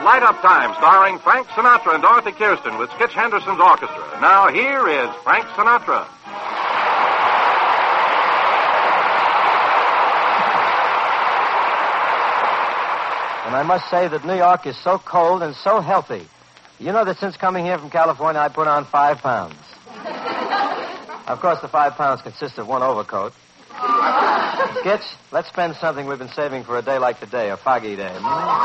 Light Up Time, starring Frank Sinatra and Dorothy Kirsten with Skitch Henderson's orchestra. Now here is Frank Sinatra. And I must say that New York is so cold and so healthy. You know that since coming here from California, I put on 5 pounds. Of course, the 5 pounds consist of one overcoat. Skitch, let's spend something we've been saving for a day like today, a foggy day.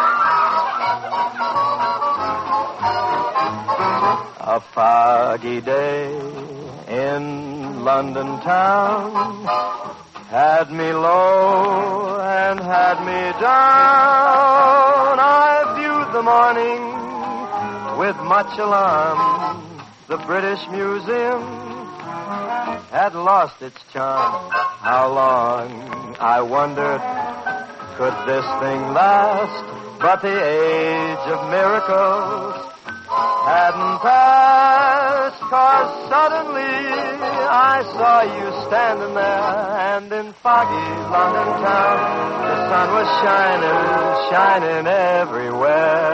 A foggy day in London town had me low and had me down. I viewed the morning with much alarm. The British Museum had lost its charm. How long, I wondered, could this thing last? But the age of miracles hadn't passed, 'cause suddenly I saw you standing there, and in foggy London town, the sun was shining everywhere.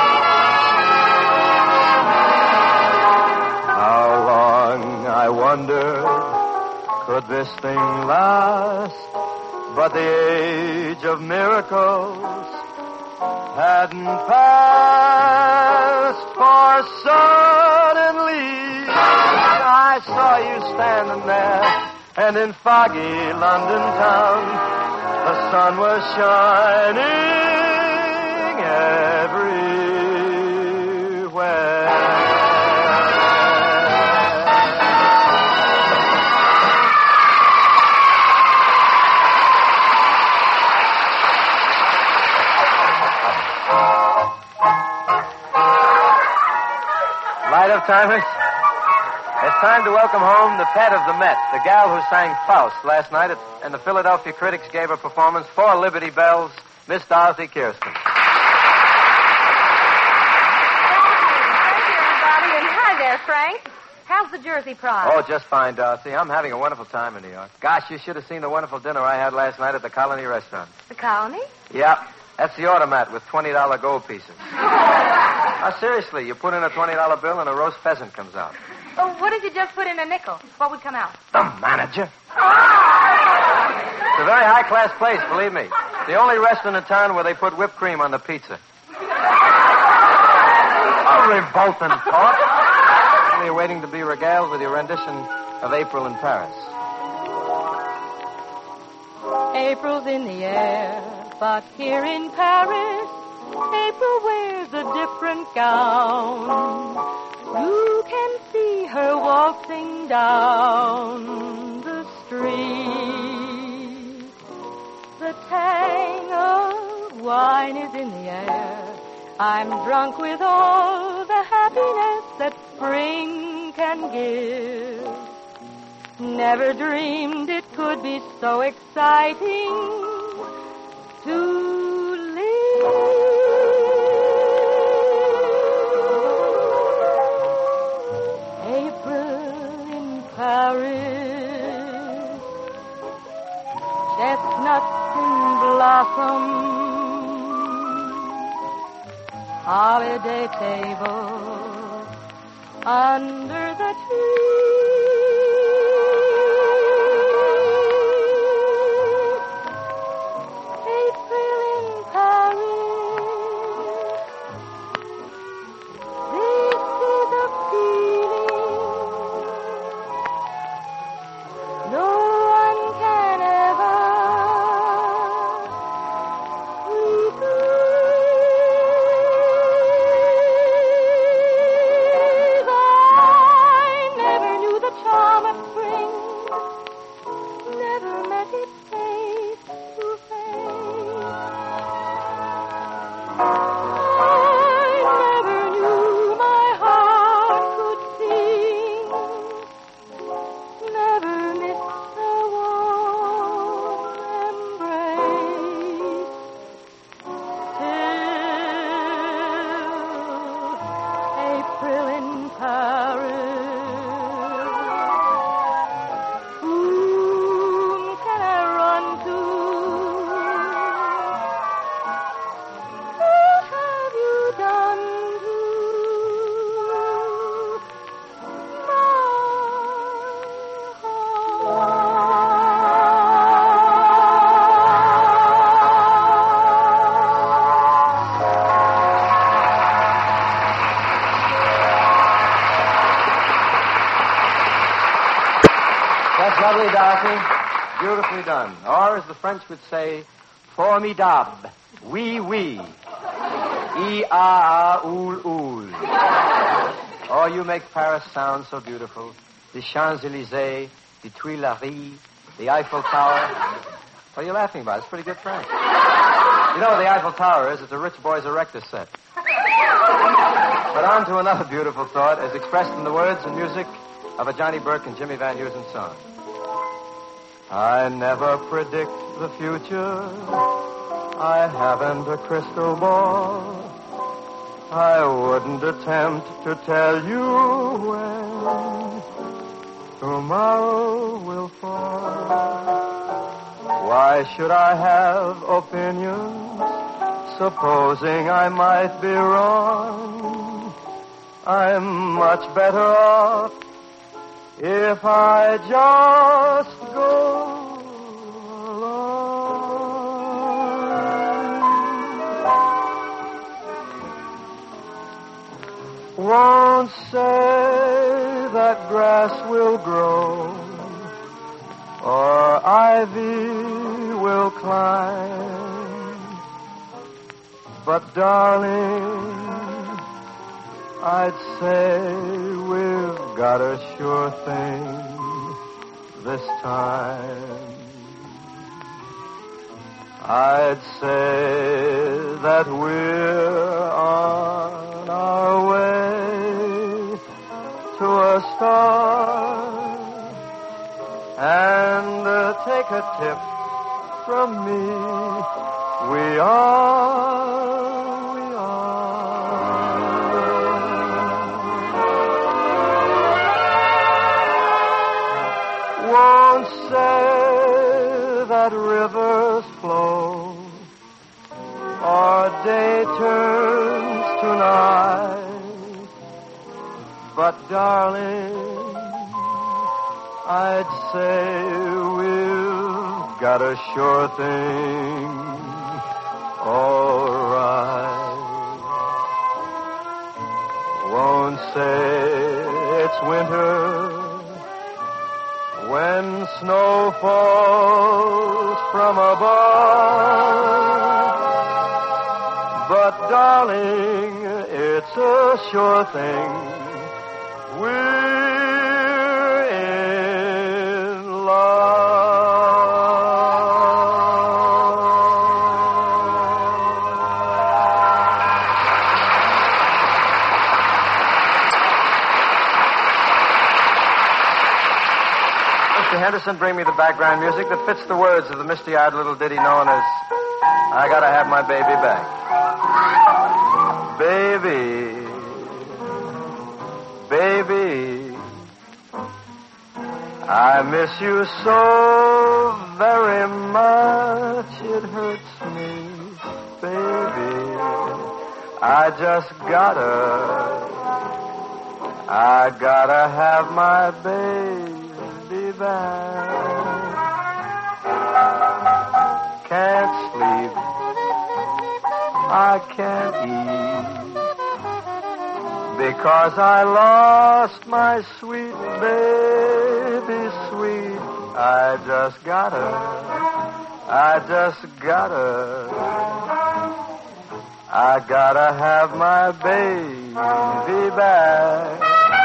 How long, I wondered, could this thing last? But the age of miracles hadn't passed, for suddenly I saw you standing there, and in foggy London town, the sun was shining everywhere. Light Up Timers, it's time to welcome home the pet of the Met, the gal who sang Faust last night, and the Philadelphia critics gave her performance for Liberty Bells, Miss Dorothy Kirsten. Thank you, everybody, and hi there, Frank. How's the Jersey prize? Oh, just fine, Dorothy. I'm having a wonderful time in New York. Gosh, you should have seen the wonderful dinner I had last night at the Colony Restaurant. The Colony? Yeah, that's the automat with $20 gold pieces. Now, seriously, you put in a $20 bill and a roast pheasant comes out. Oh, what did you just put in a nickel? What would come out? The manager. It's a very high-class place, believe me. The only restaurant in town where they put whipped cream on the pizza. A revolting thought. Only waiting to be regaled with your rendition of April in Paris. April's in the air, but here in Paris, April wears a different gown. You can see her waltzing down the street. The tang of wine is in the air. I'm drunk with all the happiness that spring can give. Never dreamed it could be so exciting to live. Paris, chestnuts in blossom, holiday table under the tree. April in Paris, this is a feeling no one can ever retrieve. I never knew the charm of spring, never met it face to face. I never knew my heart could sing, never missed a warm embrace till April in Paris. Whom can I run to? Who have you lovely, Darcy. Beautifully done. Or, as the French would say, formidable. Oui, oui. I-A-A-oul-oul. Oh, you make Paris sound so beautiful. The Champs-Élysées, the Tuileries, the Eiffel Tower. What are you laughing about? It's pretty good French. You know what the Eiffel Tower is? It's a rich boy's erector set. But on to another beautiful thought as expressed in the words and music of a Johnny Burke and Jimmy Van Heusen song. I never predict the future. I haven't a crystal ball. I wouldn't attempt to tell you when tomorrow will fall. Why should I have opinions, supposing I might be wrong? I'm much better off if I just go along. Won't say that grass will grow or ivy will climb, but darling, I'd say we've got a sure thing this time. I'd say that we're on our way to a star, and take a tip from me, we are. Won't say that rivers flow or day turns to night, but darling, I'd say we've got a sure thing, all right. Won't say it's winter when snow falls from above, but darling, it's a sure thing, we're in love. Mr. Henderson, bring me the background music that fits the words of the misty-eyed little ditty known as I Gotta Have My Baby Back. Baby, baby, I miss you so very much, it hurts me, baby. I gotta have my baby back. Can't sleep, I can't eat, because I lost my sweet baby sweet. I just gotta have my baby back.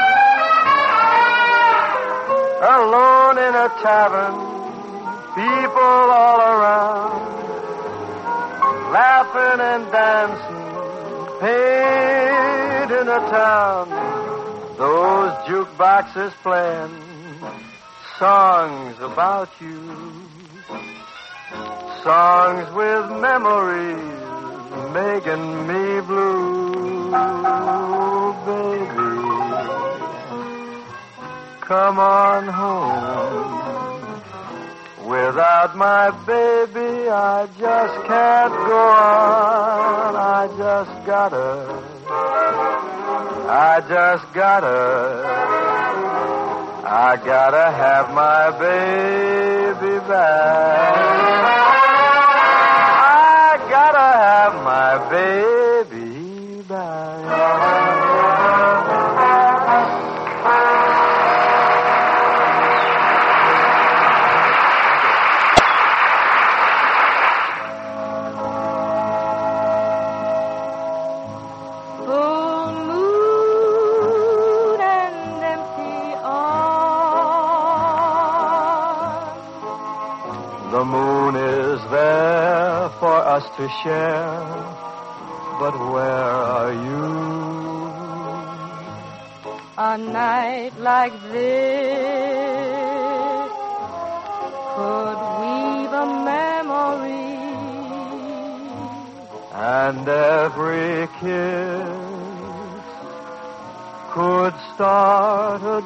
Alone in a tavern, people all around, laughing and dancing, painting a town. Those jukeboxes playing songs about you, songs with memories making me blue, baby. Come on home. Without my baby, I just can't go on. I gotta have my baby back. I gotta have my baby back. The moon is there for us to share, but where are you? A night like this could weave a memory, and every kiss could start a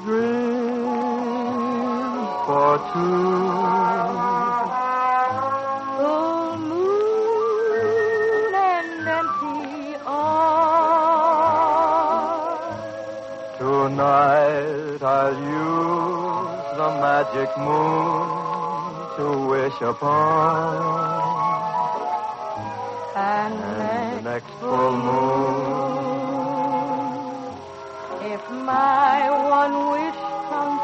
dream for two. Full moon and empty arms. Tonight I'll use the magic moon to wish upon. And the next full moon, if my one wish comes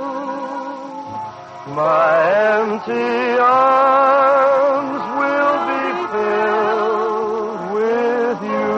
true, my empty arms will be filled with you.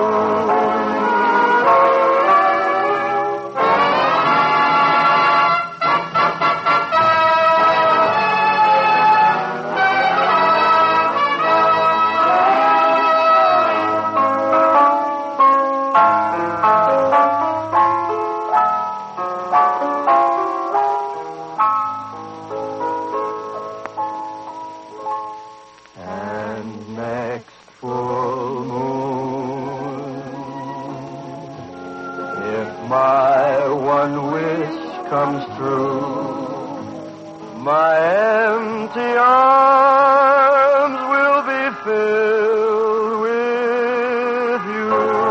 My one wish comes true. My empty arms will be filled with you.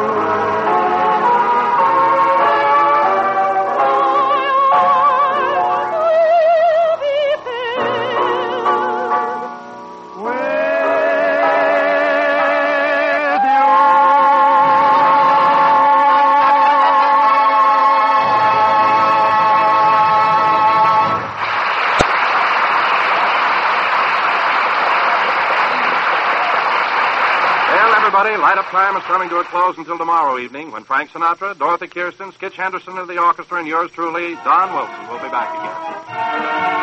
Everybody, Light Up Time is coming to a close until tomorrow evening when Frank Sinatra, Dorothy Kirsten, Skitch Henderson of the orchestra, and yours truly, Don Wilson, will be back again.